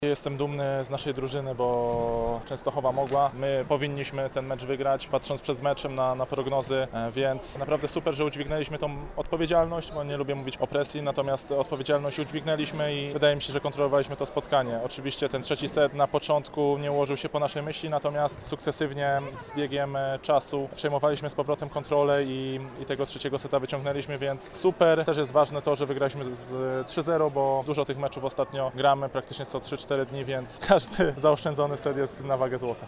Jestem dumny z naszej drużyny, bo Częstochowa mogła. My powinniśmy ten mecz wygrać, patrząc przed meczem na prognozy, więc naprawdę super, że udźwignęliśmy tą odpowiedzialność, bo nie lubię mówić o presji, natomiast odpowiedzialność udźwignęliśmy i wydaje mi się, że kontrolowaliśmy to spotkanie. Oczywiście ten trzeci set na początku nie ułożył się po naszej myśli, natomiast sukcesywnie z biegiem czasu przejmowaliśmy z powrotem kontrolę i tego trzeciego seta wyciągnęliśmy, więc super. Też jest ważne to, że wygraliśmy z 3-0, bo dużo tych meczów ostatnio gramy praktycznie co 3-4 dni, więc każdy zaoszczędzony set jest na wagę złota.